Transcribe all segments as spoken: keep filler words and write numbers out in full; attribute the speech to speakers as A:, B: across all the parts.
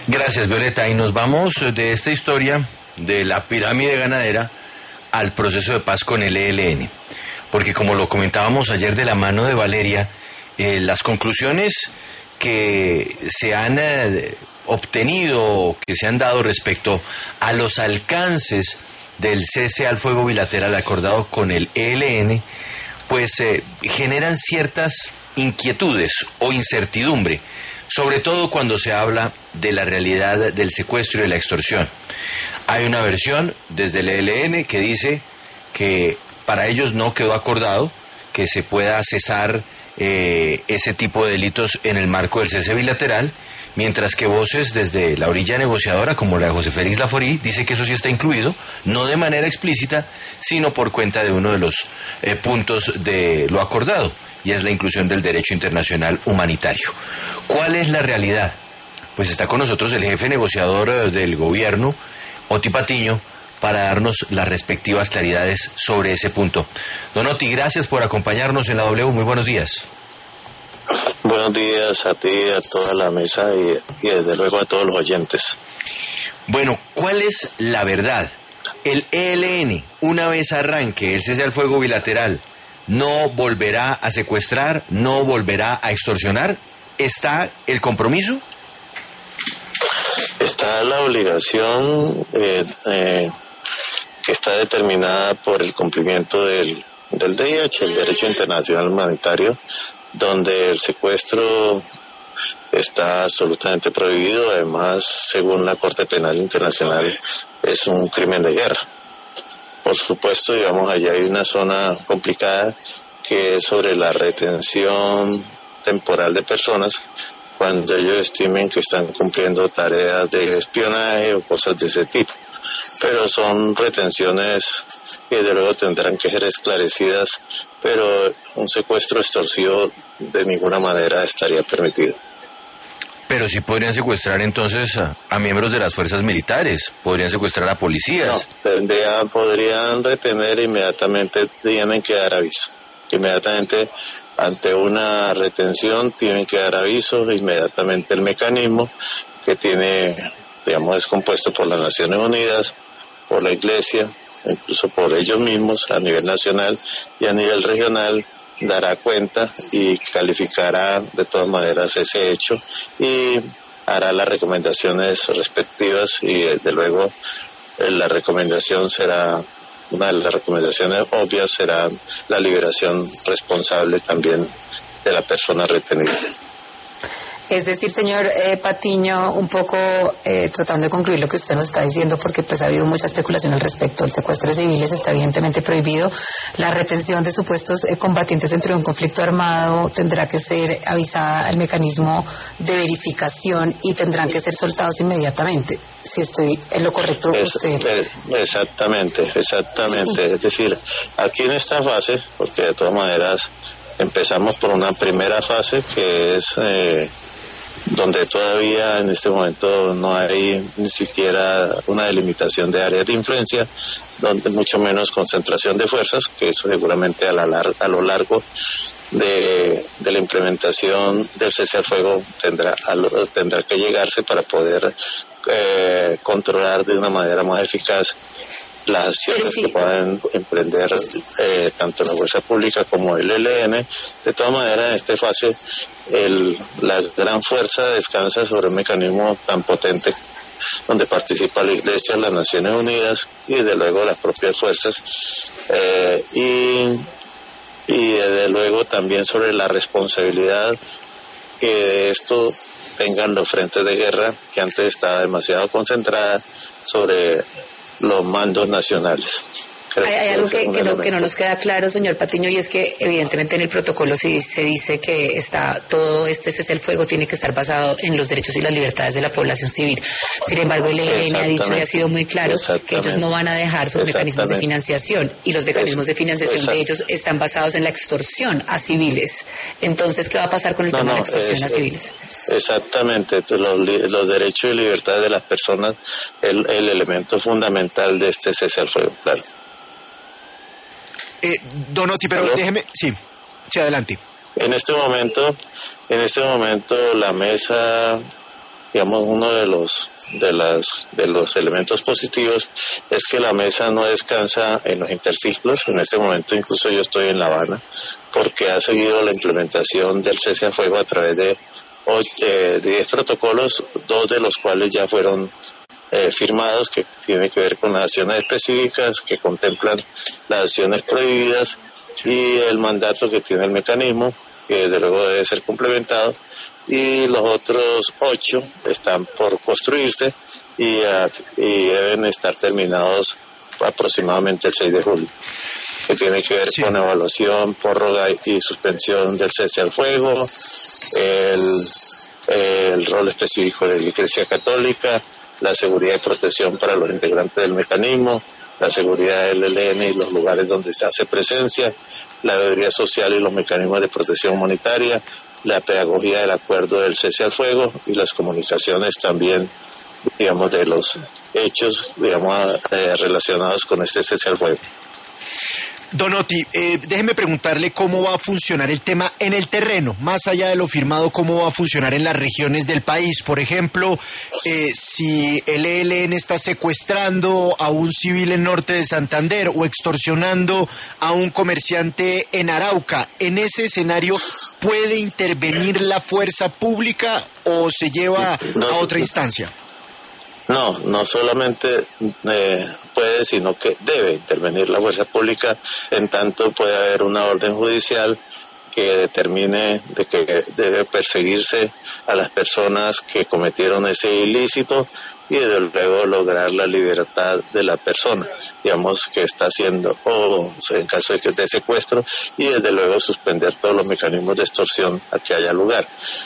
A: Gracias, Violeta. Y nos vamos de esta historia de la pirámide ganadera al proceso de paz con el E L N. Porque como lo comentábamos ayer de la mano de Valeria, eh, las conclusiones que se han eh, obtenido, que se han dado respecto a los alcances del cese al fuego bilateral acordado con el E L N, pues eh, generan ciertas inquietudes o incertidumbre, sobre todo cuando se habla de la realidad del secuestro y de la extorsión. Hay una versión desde el E L N que dice que para ellos no quedó acordado que se pueda cesar eh, ese tipo de delitos en el marco del cese bilateral, mientras que voces desde la orilla negociadora, como la de José Félix Laforí, dice que eso sí está incluido, no de manera explícita, sino por cuenta de uno de los eh, puntos de lo acordado, y es la inclusión del derecho internacional humanitario. ¿Cuál es la realidad? Pues está con nosotros el jefe negociador del gobierno, Oti Patiño, para darnos las respectivas claridades sobre ese punto. Don Oti, gracias por acompañarnos en la W. Muy buenos días.
B: Buenos días a ti, a toda la mesa y, y desde luego a todos los oyentes.
A: Bueno, ¿cuál es la verdad? El E L N, una vez arranque el cese al fuego bilateral, ¿no volverá a secuestrar, no volverá a extorsionar? ¿Está el compromiso?
B: Está la obligación eh, eh, que está determinada por el cumplimiento del, del D I H, el Derecho Internacional Humanitario, donde el secuestro está absolutamente prohibido. Además, según la Corte Penal Internacional, es un crimen de guerra. Por supuesto, digamos, allá hay una zona complicada que es sobre la retención temporal de personas cuando ellos estimen que están cumpliendo tareas de espionaje o cosas de ese tipo. Pero son retenciones que de luego tendrán que ser esclarecidas, pero un secuestro extorsivo de ninguna manera estaría permitido.
A: Pero sí podrían secuestrar entonces a, a miembros de las fuerzas militares, podrían secuestrar a policías.
B: No, tendrían, podrían retener inmediatamente, tienen que dar aviso. Inmediatamente ante una retención tienen que dar aviso, inmediatamente el mecanismo que tiene, digamos, es compuesto por las Naciones Unidas, por la Iglesia, incluso por ellos mismos a nivel nacional y a nivel regional, dará cuenta y calificará de todas maneras ese hecho y hará las recomendaciones respectivas y desde luego la recomendación será, una de las recomendaciones obvias será la liberación responsable también de la persona retenida.
C: Es decir, señor eh, Patiño, un poco eh, tratando de concluir lo que usted nos está diciendo, porque pues ha habido mucha especulación al respecto. El secuestro de civiles está evidentemente prohibido. La retención de supuestos eh, combatientes dentro de un conflicto armado tendrá que ser avisada al mecanismo de verificación y tendrán que ser soltados inmediatamente. Si estoy en lo correcto,
B: es,
C: usted.
B: Es, exactamente, exactamente. Es decir, aquí en esta fase, porque de todas maneras empezamos por una primera fase que es eh, donde todavía en este momento no hay ni siquiera una delimitación de áreas de influencia, donde mucho menos concentración de fuerzas, que eso seguramente a, la lar- a lo largo de, de la implementación del cese al fuego tendrá, a lo, tendrá que llegarse para poder eh, controlar de una manera más eficaz las acciones sí. que puedan emprender eh, tanto la fuerza pública como el E L N. De todas maneras, en esta fase el, la gran fuerza descansa sobre un mecanismo tan potente donde participa la Iglesia, las Naciones Unidas y desde luego las propias fuerzas eh, y, y desde luego también sobre la responsabilidad que de esto tengan los frentes de guerra, que antes estaba demasiado concentrada sobre los mandos nacionales.
C: Hay, hay algo que, que, no, que no nos queda claro, señor Patiño, y es que evidentemente en el protocolo se, se dice que está todo este cese al fuego tiene que estar basado en los derechos y las libertades de la población civil. Sin embargo, el E L N ha dicho y ha sido muy claro que ellos no van a dejar sus mecanismos de financiación, y los mecanismos de financiación Exacto. de ellos están basados en la extorsión a civiles. Entonces, ¿qué va a pasar con el no, tema no, de la extorsión es, a civiles?
B: Exactamente, los, los derechos y libertades de las personas es el, el elemento fundamental de este cese al fuego, claro.
D: Eh, Don Oti, pero ¿Aló? déjeme, sí, sí, adelante.
B: En este momento, en este momento la mesa digamos, uno de los de las de los elementos positivos es que la mesa no descansa en los interciclos. En este momento incluso yo estoy en La Habana porque ha seguido la implementación del cese al fuego a través de diez protocolos, dos de los cuales ya fueron eh, firmados, que tienen que ver con las acciones específicas, que contemplan las acciones prohibidas y el mandato que tiene el mecanismo, que desde luego debe ser complementado, y los otros ocho están por construirse y, uh, y deben estar terminados aproximadamente el seis de julio, que tiene que ver sí. con evaluación, prórroga y suspensión del cese al fuego, el, el rol específico de la Iglesia Católica, la seguridad y protección para los integrantes del mecanismo, la seguridad del E L N y los lugares donde se hace presencia, la veeduría social y los mecanismos de protección humanitaria, la pedagogía del acuerdo del cese al fuego y las comunicaciones también, digamos, de los hechos, digamos, eh, relacionados con este cese al fuego.
D: Donotti, eh, déjeme preguntarle cómo va a funcionar el tema en el terreno, más allá de lo firmado, cómo va a funcionar en las regiones del país. Por ejemplo, eh, si el E L N está secuestrando a un civil en norte de Santander o extorsionando a un comerciante en Arauca, ¿en ese escenario puede intervenir la fuerza pública o se lleva
B: no,
D: a otra instancia?
B: No, no solamente eh, puede, sino que debe intervenir la fuerza pública, en tanto puede haber una orden judicial que determine de que debe perseguirse a las personas que cometieron ese ilícito y desde luego lograr la libertad de la persona, digamos, que está haciendo, o en caso de que de secuestro, y desde luego suspender todos los mecanismos de extorsión a que haya lugar.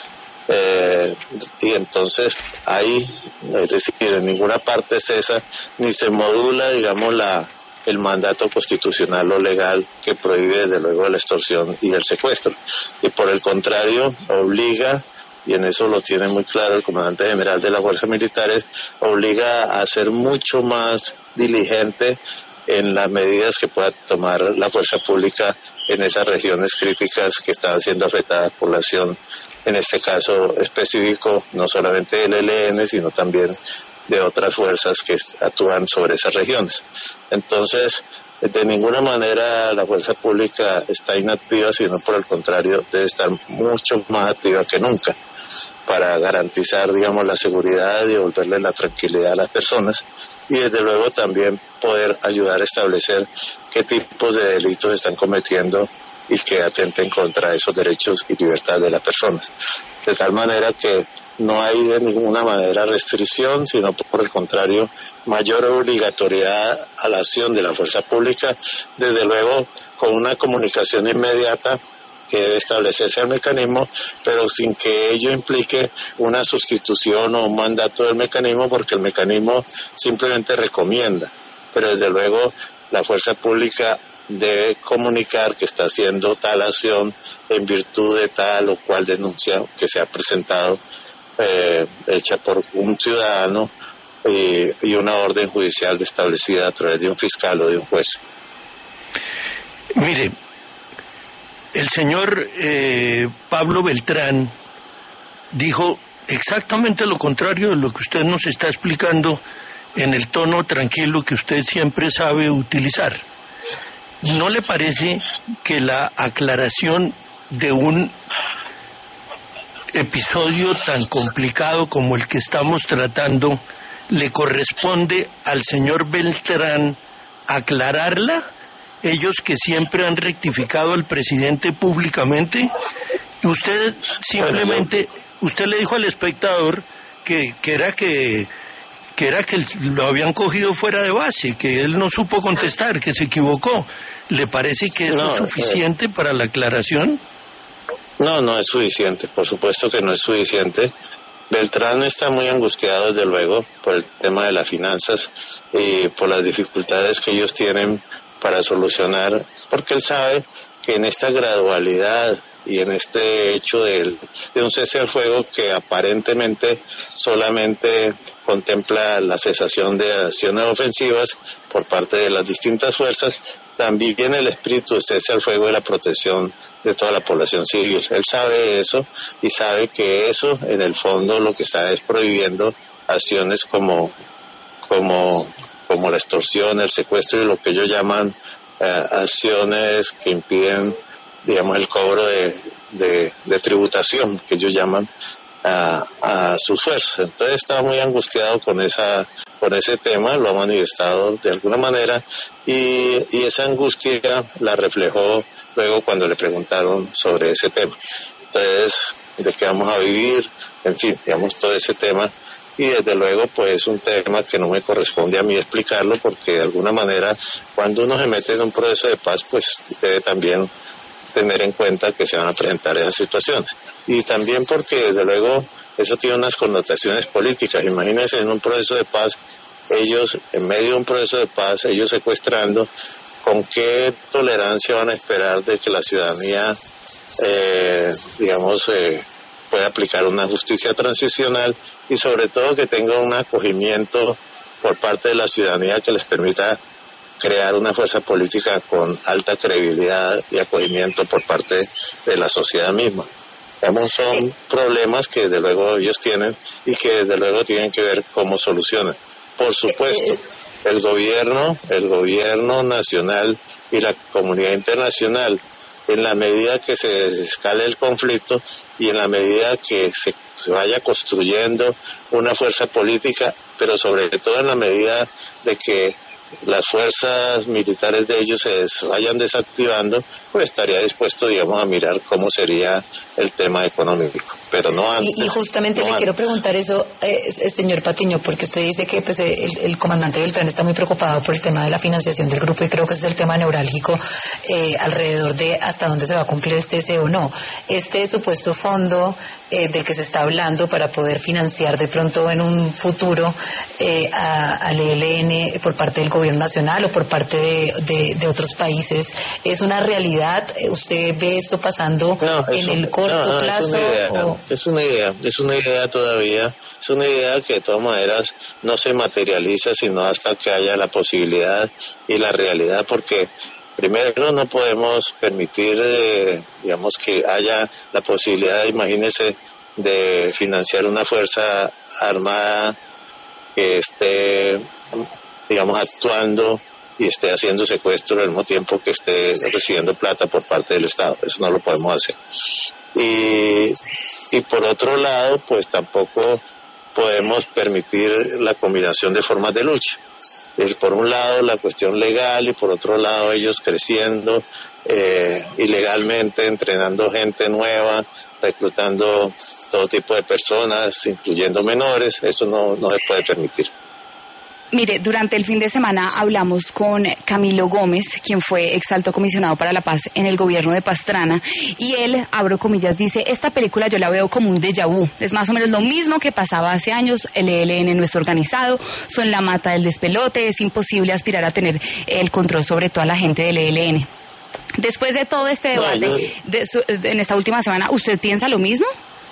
B: Eh, y entonces ahí, es decir, en ninguna parte cesa ni se modula, digamos, la el mandato constitucional o legal que prohíbe desde luego la extorsión y el secuestro, y por el contrario obliga, y en eso lo tiene muy claro el comandante general de las fuerzas militares, obliga a ser mucho más diligente en las medidas que pueda tomar la fuerza pública en esas regiones críticas que están siendo afectadas por la acción, en este caso específico, no solamente del E L N, sino también de otras fuerzas que actúan sobre esas regiones. Entonces, de ninguna manera la fuerza pública está inactiva, sino por el contrario, debe estar mucho más activa que nunca para garantizar, digamos, la seguridad y devolverle la tranquilidad a las personas, y desde luego también poder ayudar a establecer qué tipos de delitos están cometiendo y que atenten contra esos derechos y libertades de las personas. De tal manera que no hay de ninguna manera restricción, sino por el contrario, mayor obligatoriedad a la acción de la fuerza pública, desde luego con una comunicación inmediata que debe establecerse al mecanismo, pero sin que ello implique una sustitución o un mandato del mecanismo, porque el mecanismo simplemente recomienda, pero desde luego la fuerza pública debe comunicar que está haciendo tal acción en virtud de tal o cual denuncia que se ha presentado, eh, hecha por un ciudadano, eh, y una orden judicial establecida a través de un fiscal o de un juez.
E: Mire, el señor eh, Pablo Beltrán dijo exactamente lo contrario de lo que usted nos está explicando en el tono tranquilo que usted siempre sabe utilizar. ¿No le parece que la aclaración de un episodio tan complicado como el que estamos tratando le corresponde al señor Beltrán aclararla? Ellos que siempre han rectificado al presidente públicamente, y usted simplemente, usted le dijo al espectador que, que era que que era que lo habían cogido fuera de base, que él no supo contestar, que se equivocó. ¿Le parece que eso no, es suficiente eh, para la aclaración?
B: No, no es suficiente, por supuesto que no es suficiente. Beltrán está muy angustiado, desde luego, por el tema de las finanzas y por las dificultades que ellos tienen para solucionar, porque él sabe que en esta gradualidad y en este hecho de, de un cese al fuego que aparentemente solamente contempla la cesación de acciones ofensivas por parte de las distintas fuerzas, también el espíritu de cese al fuego y la protección de toda la población civil. Él sabe eso y sabe que eso en el fondo lo que está es prohibiendo acciones como como como la extorsión, el secuestro y lo que ellos llaman eh, acciones que impiden, digamos, el cobro de, de, de tributación, que ellos llaman a, a sus fuerzas. Entonces estaba muy angustiado con esa con ese tema, lo ha manifestado de alguna manera y, y esa angustia la reflejó luego cuando le preguntaron sobre ese tema. Entonces, ¿de qué vamos a vivir? En fin, digamos, todo ese tema. Y desde luego, pues es un tema que no me corresponde a mí explicarlo, porque de alguna manera, cuando uno se mete en un proceso de paz, pues debe también tener en cuenta que se van a presentar esas situaciones. Y también porque, desde luego, eso tiene unas connotaciones políticas. Imagínense en un proceso de paz, ellos, en medio de un proceso de paz, ellos secuestrando, ¿con qué tolerancia van a esperar de que la ciudadanía, eh, digamos, eh, pueda aplicar una justicia transicional y sobre todo que tenga un acogimiento por parte de la ciudadanía que les permita crear una fuerza política con alta credibilidad y acogimiento por parte de la sociedad misma? Digamos, son problemas que desde luego ellos tienen y que desde luego tienen que ver cómo solucionan. Por supuesto, el gobierno, el gobierno nacional y la comunidad internacional, en la medida que se escale el conflicto y en la medida que se, se vaya construyendo una fuerza política, pero sobre todo en la medida de que las fuerzas militares de ellos se des, vayan desactivando, pues estaría dispuesto, digamos, a mirar cómo sería el tema económico, pero no antes.
C: Y, y justamente
B: no
C: le
B: antes.
C: quiero preguntar eso, eh, señor Patiño, porque usted dice que pues, el, el comandante Beltrán está muy preocupado por el tema de la financiación del grupo y creo que ese es el tema neurálgico eh, alrededor de hasta dónde se va a cumplir este cese o no. Este supuesto fondo eh, del que se está hablando para poder financiar de pronto en un futuro eh, a, al E L N por parte del gobierno nacional o por parte de, de, de otros países, ¿es una realidad? ¿Usted ve esto pasando no, en el corto no, no, plazo?
B: Es una, idea,
C: o...
B: es una idea, es una idea todavía, es una idea que de todas maneras no se materializa sino hasta que haya la posibilidad y la realidad, porque primero no podemos permitir, eh, digamos, que haya la posibilidad, imagínese, de financiar una fuerza armada que esté, digamos, actuando y esté haciendo secuestro al mismo tiempo que esté recibiendo plata por parte del Estado. Eso no lo podemos hacer. Y, y por otro lado, pues tampoco podemos permitir la combinación de formas de lucha. El, por un lado, la cuestión legal y por otro lado, ellos creciendo eh, ilegalmente, entrenando gente nueva, reclutando todo tipo de personas, incluyendo menores. Eso no, no se puede permitir.
F: Mire, durante el fin de semana hablamos con Camilo Gómez, quien fue ex alto comisionado para la paz en el gobierno de Pastrana, y él, abro comillas, dice, esta película yo la veo como un déjà vu, es más o menos lo mismo que pasaba hace años, el E L N no es organizado, son la mata del despelote, es imposible aspirar a tener el control sobre toda la gente del E L N. Después de todo este debate,
B: no, yo...
F: de su, en esta última semana, ¿usted piensa lo mismo?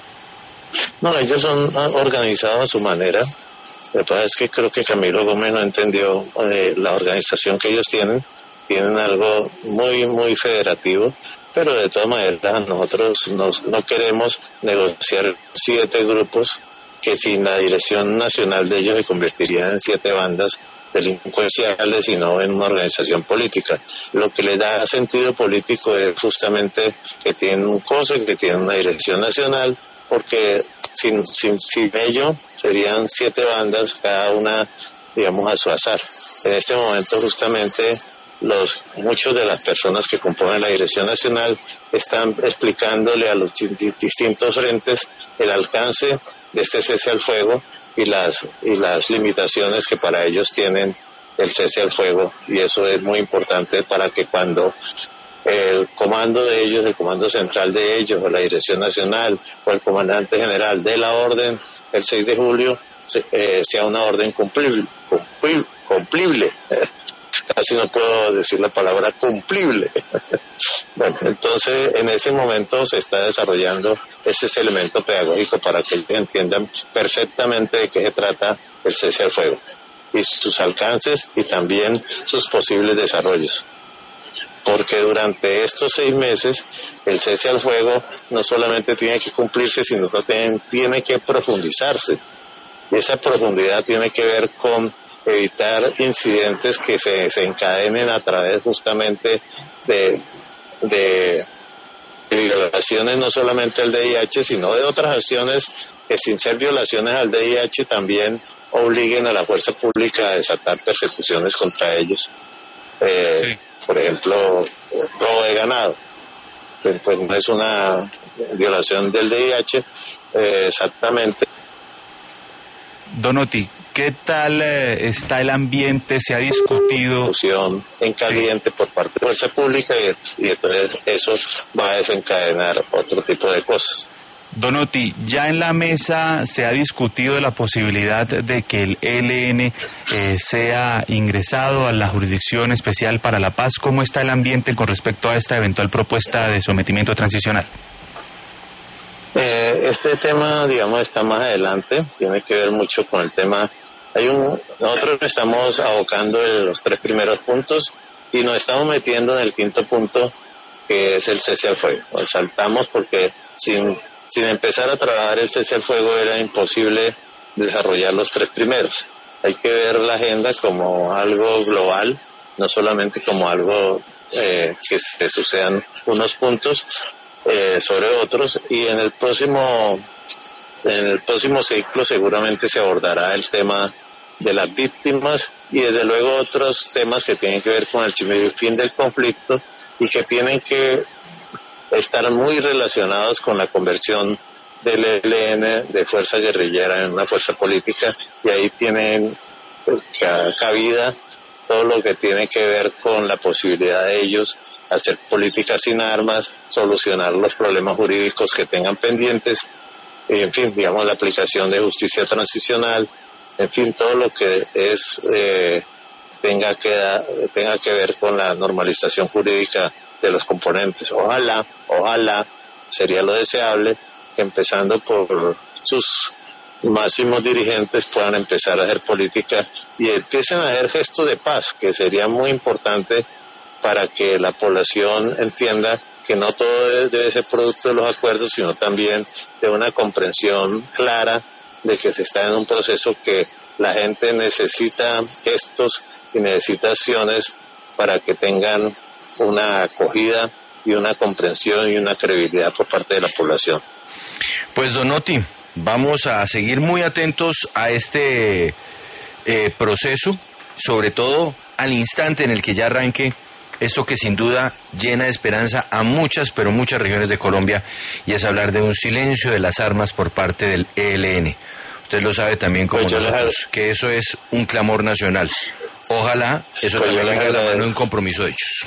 B: No, ellos son organizados a su manera. Lo que pasa es que creo que Camilo Gómez no entendió eh, la organización que ellos tienen. Tienen algo muy, muy federativo, pero de todas maneras nosotros nos, no queremos negociar siete grupos que sin la dirección nacional de ellos se convertirían en siete bandas delincuenciales y no en una organización política. Lo que le da sentido político es justamente que tienen un C O S E, que tienen una dirección nacional, porque sin, sin, sin ello serían siete bandas, cada una, digamos, a su azar. En este momento justamente los muchos de las personas que componen la Dirección Nacional están explicándole a los distintos frentes el alcance de este cese al fuego y las, y las limitaciones que para ellos tienen el cese al fuego, y eso es muy importante para que cuando el comando de ellos, el comando central de ellos, o la Dirección Nacional, o el comandante general de la orden, el seis de julio, eh, sea una orden cumplible, cumplible, cumplible. Casi no puedo decir la palabra cumplible. Bueno, entonces en ese momento se está desarrollando ese elemento pedagógico para que entiendan perfectamente de qué se trata el cese al fuego y sus alcances y también sus posibles desarrollos. porque durante estos seis meses el cese al fuego no solamente tiene que cumplirse, sino que tiene, tiene que profundizarse. Y esa profundidad tiene que ver con evitar incidentes que se, se encadenen a través justamente de, de violaciones no solamente al D I H, sino de otras acciones que sin ser violaciones al D I H también obliguen a la fuerza pública a desatar persecuciones contra ellos. Eh, sí. Por ejemplo, robo de ganado, pues, pues no es una violación del D I H eh, exactamente.
G: Donotti, ¿qué tal eh, está el ambiente? ¿Se ha discutido?
B: En caliente sí. por parte de la fuerza pública y, y entonces eso va a desencadenar otro tipo de cosas.
G: Donotti, ya en la mesa se ha discutido la posibilidad de que el E L N eh, sea ingresado a la Jurisdicción Especial para la Paz. ¿Cómo está el ambiente con respecto a esta eventual propuesta de sometimiento transicional?
B: Eh, este tema, digamos, está más adelante, tiene que ver mucho con el tema. Hay un, nosotros estamos abocando en los tres primeros puntos y nos estamos metiendo en el quinto punto, que es el cese al fuego. Nos saltamos porque sin Sin empezar a trabajar el cese al fuego era imposible desarrollar los tres primeros. Hay que ver la agenda como algo global, no solamente como algo eh, que se sucedan unos puntos eh, sobre otros. Y en el próximo, en el próximo ciclo seguramente se abordará el tema de las víctimas y desde luego otros temas que tienen que ver con el fin del conflicto y que tienen que estar muy relacionados con la conversión del E L N de fuerza guerrillera en una fuerza política, y ahí tienen cabida todo lo que tiene que ver con la posibilidad de ellos hacer política sin armas, solucionar los problemas jurídicos que tengan pendientes, y en fin, digamos, la aplicación de justicia transicional, en fin, todo lo que es eh, tenga que tenga que ver con la normalización jurídica de los componentes. Ojalá, ojalá, sería lo deseable que empezando por sus máximos dirigentes puedan empezar a hacer política y empiecen a hacer gestos de paz, que sería muy importante para que la población entienda que no todo debe ser producto de los acuerdos, sino también de una comprensión clara de que se está en un proceso que la gente necesita gestos y necesita acciones para que tengan una acogida y una comprensión y una credibilidad por parte de la población.
A: Pues Donotti, vamos a seguir muy atentos a este eh, proceso, sobre todo al instante en el que ya arranque esto que sin duda llena de esperanza a muchas, pero muchas regiones de Colombia, y es hablar de un silencio de las armas por parte del E L N. Usted lo sabe también como pues nosotros, que eso es un clamor nacional. Ojalá eso pues también venga a la mano de un compromiso de hechos.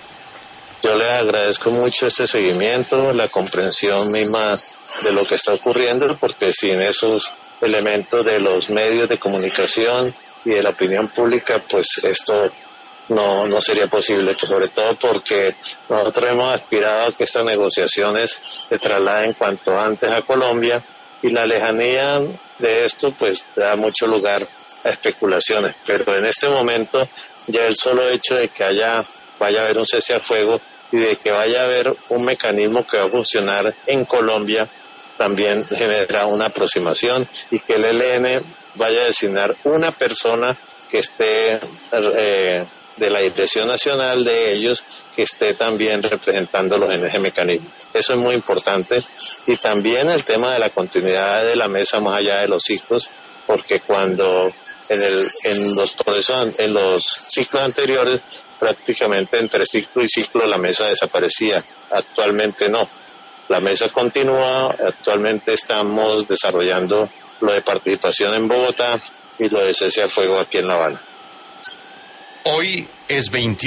B: Yo les agradezco mucho este seguimiento, la comprensión misma de lo que está ocurriendo, porque sin esos elementos de los medios de comunicación y de la opinión pública, pues esto no, no sería posible, sobre todo porque nosotros hemos aspirado a que estas negociaciones se trasladen cuanto antes a Colombia, y la lejanía de esto pues da mucho lugar a especulaciones, pero en este momento ya el solo hecho de que haya vaya a haber un cese al fuego y de que vaya a haber un mecanismo que va a funcionar en Colombia también genera una aproximación, y que el E L N vaya a designar una persona que esté eh, de la Dirección Nacional de ellos, que esté también representándolos en ese mecanismo. Eso es muy importante. Y también el tema de la continuidad de la mesa más allá de los ciclos, porque cuando en, el, en los procesos, en los ciclos anteriores, prácticamente entre ciclo y ciclo la mesa desaparecía. Actualmente no. La mesa continúa. Actualmente estamos desarrollando lo de participación en Bogotá y lo de cese al fuego aquí en La Habana.
H: Hoy es veintiuno.